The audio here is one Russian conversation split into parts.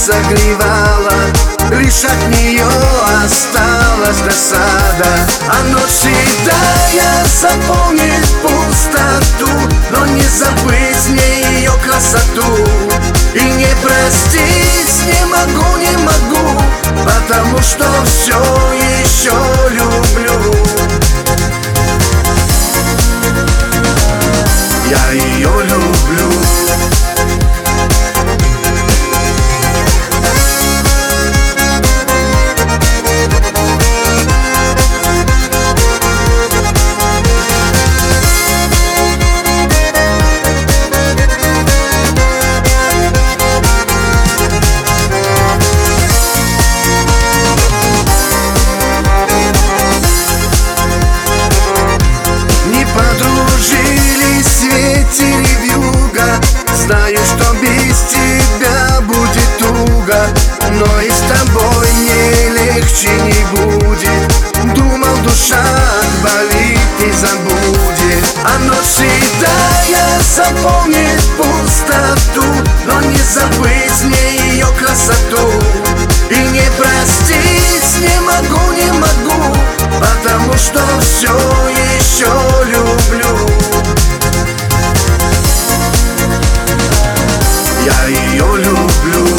согревала, лишь от нее осталась досада. А ночь седая заполнит пустоту, но не забыть с ней ее красоту. И не простить не могу, не могу, потому что все еще люблю. Я ее люблю. Знаю, что без тебя будет туго, но и с тобой мне легче не будет. Думал, душа болит и забудет, а ночь седая заполнит пустоту, но не забыть с ней ее красоту. И не простить не могу, не могу, потому что все еще люблю. Я ее люблю.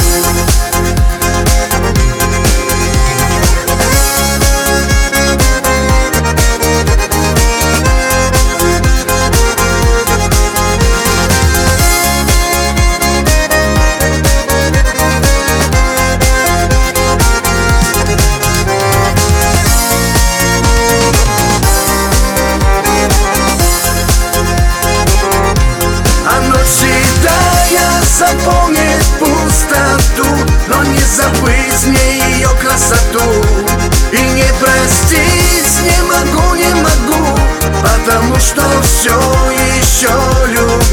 Заполнит пустоту, но не забыть с ней ее красоту. И не простить не могу, не могу, потому что все еще люблю.